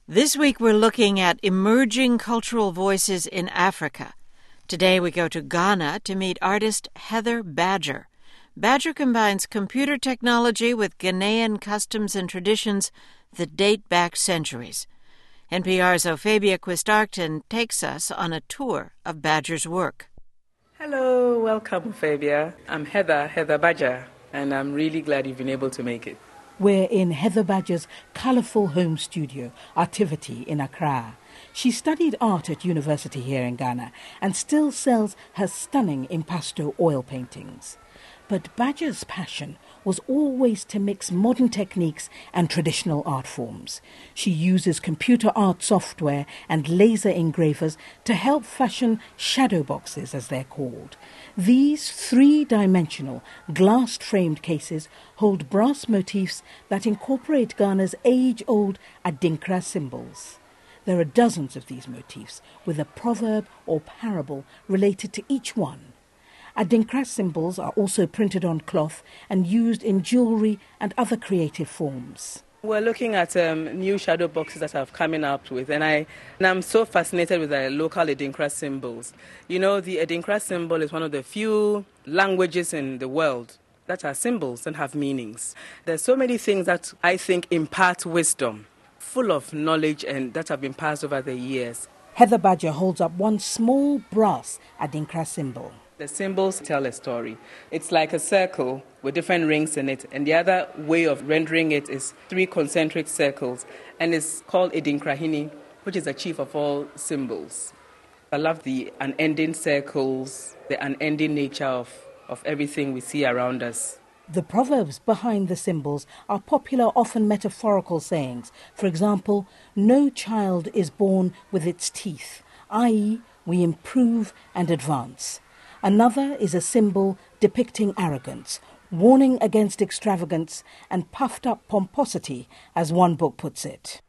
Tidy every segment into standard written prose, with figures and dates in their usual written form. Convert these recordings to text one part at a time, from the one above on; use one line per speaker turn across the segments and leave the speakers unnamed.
This week we're looking at emerging cultural voices in Africa. Today we go to Ghana to meet artist Heather Badger. Badger combines computer technology with Ghanaian customs and traditions that date back centuries. NPR's Ophebia Quist-Arcton takes us on a tour of Badger's work.
Hello, welcome, Ophebia. I'm Heather Badger, and I'm really glad you've been able to make it.
We're in Heather Badger's colourful home studio, Artivity, in Accra. She studied art at university here in Ghana and still sells her stunning impasto oil paintings. But Badger's passion was always to mix modern techniques and traditional art forms. She uses computer art software and laser engravers to help fashion shadow boxes, as they're called. These three-dimensional, glass-framed cases hold brass motifs that incorporate Ghana's age-old Adinkra symbols. There are dozens of these motifs, with a proverb or parable related to each one. Adinkra symbols are also printed on cloth and used in jewellery and other creative forms.
We're looking at new shadow boxes that I've coming up with, and I'm so fascinated with the local Adinkra symbols. You know, the Adinkra symbol is one of the few languages in the world that are symbols and have meanings. There's so many things that I think impart wisdom, full of knowledge and that have been passed over the years.
Heather Badger holds up one small brass Adinkra symbol.
The symbols tell a story. It's like a circle with different rings in it, and the other way of rendering it is three concentric circles, and it's called Edinkrahini, which is the chief of all symbols. I love the unending circles, the unending nature of everything we see around us.
The proverbs behind the symbols are popular, often metaphorical sayings. For example, no child is born with its teeth, i.e., we improve and advance. Another is a symbol depicting arrogance, warning against extravagance and puffed-up pomposity, as one book puts it.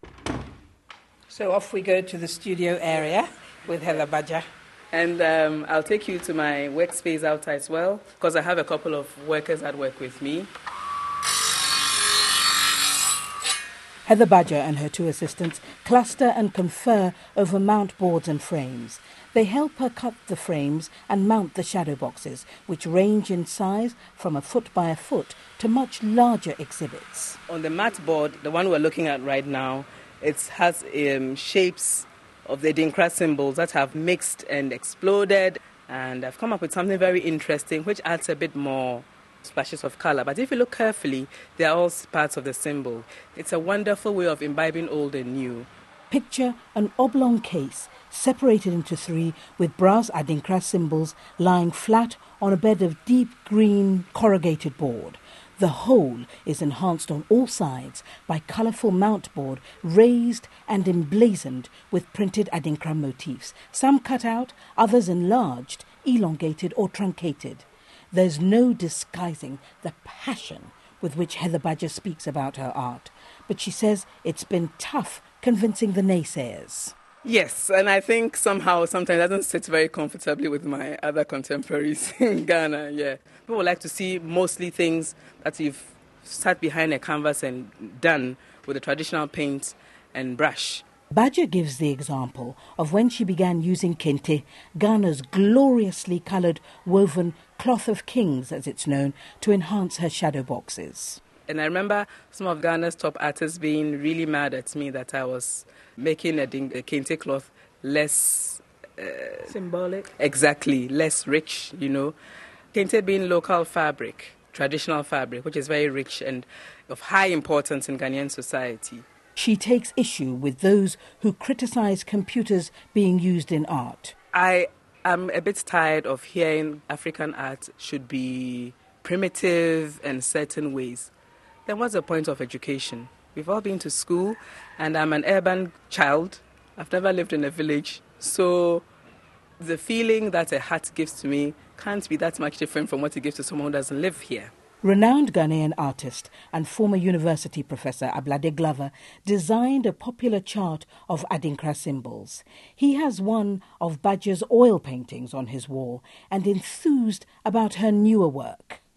So off we go to the studio area with Heather Badger.
And I'll take you to my workspace outside as well, because I have a couple of workers that work with me.
Heather Badger and her two assistants cluster and confer over mount boards and frames. They help her cut the frames and mount the shadow boxes, which range in size from a foot by a foot to much larger exhibits.
On the mat board, the one we're looking at right now, it has shapes of the Adinkra symbols that have mixed and exploded, and I've come up with something very interesting which adds a bit more splashes of color. But if you look carefully, they are all parts of the symbol. It's a wonderful way of imbibing old and new.
Picture an oblong case separated into three with brass Adinkra symbols lying flat on a bed of deep green corrugated board. The whole is enhanced on all sides by colourful mount board raised and emblazoned with printed Adinkra motifs, some cut out, others enlarged, elongated or truncated. There's no disguising the passion with which Heather Badger speaks about her art, but she says it's been tough convincing the naysayers.
Yes, and I think sometimes it doesn't sit very comfortably with my other contemporaries in Ghana, yeah. People like to see mostly things that you've sat behind a canvas and done with a traditional paint and brush.
Badger gives the example of when she began using kente, Ghana's gloriously coloured woven cloth of kings, as it's known, to enhance her shadow boxes.
And I remember some of Ghana's top artists being really mad at me that I was making a kente cloth less
symbolic.
Exactly, less rich, you know. Kente being local fabric, traditional fabric, which is very rich and of high importance in Ghanaian society.
She takes issue with those who criticise computers being used in art.
I am a bit tired of hearing African art should be primitive in certain ways. Then what's the point of education? We've all been to school, and I'm an urban child. I've never lived in a village. So the feeling that a hat gives to me can't be that much different from what it gives to someone who doesn't live here.
Renowned Ghanaian artist and former university professor Ablade Glover designed a popular chart of Adinkra symbols. He has one of Badger's oil paintings on his wall and enthused about her newer work.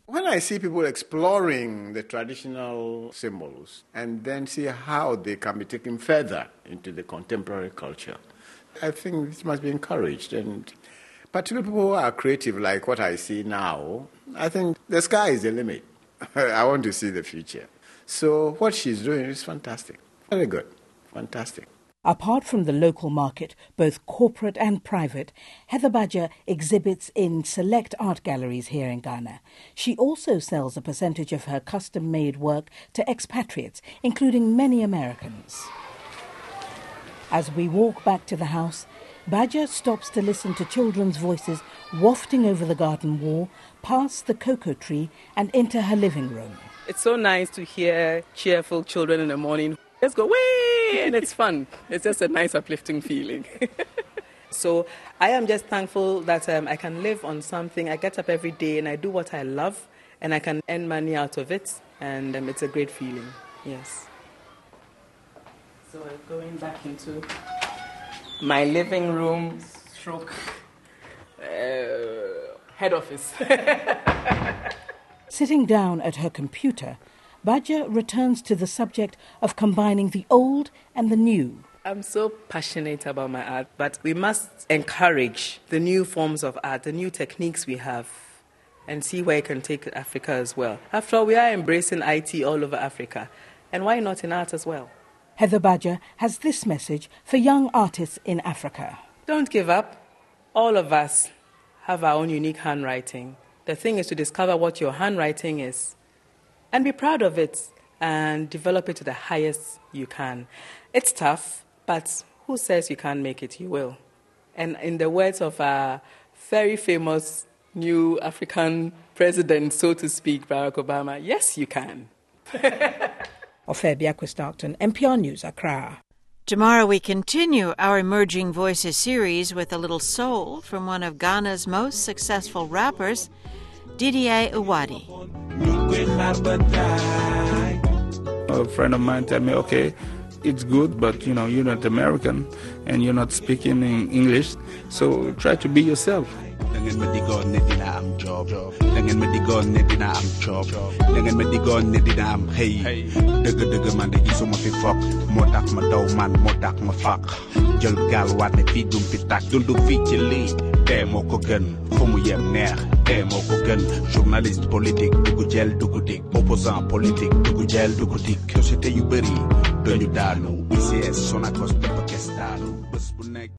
When I see people exploring the traditional symbols and then see how they can be taken further into the contemporary culture, I think this must be encouraged. And particularly people who are creative, like what I see now, I think the sky is the limit. I want to see the future. So what she's doing is fantastic. Very good. Fantastic.
Apart from the local market, both corporate and private, Heather Badger exhibits in select art galleries here in Ghana. She also sells a percentage of her custom-made work to expatriates, including many Americans. As we walk back to the house, Badger stops to listen to children's voices wafting over the garden wall, past the cocoa tree and into her living room.
It's so nice to hear cheerful children in the morning. Let's go, way! And it's fun. It's just a nice, uplifting feeling. So I am just thankful that I can live on something. I get up every day and I do what I love and I can earn money out of it. And it's a great feeling, yes. So we're going back into my living room stroke head office.
Sitting down at her computer, Badger returns to the subject of combining the old and the new.
I'm so passionate about my art, but we must encourage the new forms of art, the new techniques we have, and see where it can take Africa as well. After all, we are embracing IT all over Africa, and why not in art as well?
Heather Badger has this message for young artists in Africa.
Don't give up. All of us have our own unique handwriting. The thing is to discover what your handwriting is and be proud of it and develop it to the highest you can. It's tough, but who says you can't make it? You will. And in the words of our very famous new African president, so to speak, Barack Obama, yes, you can.
Ofer Biakwe-Starkton, NPR News, Accra.
Tomorrow we continue our Emerging Voices series with a little soul from one of Ghana's most successful rappers, Didier Uwadi.
A friend of mine told me, okay, it's good, but you're not American and you're not speaking in English, so try to be yourself.
Journaliste politique dugu gel dugu dik opposant politique dugu gel dugu dik société yu bari dañu daanu ICS Sonacos dafa kes daanu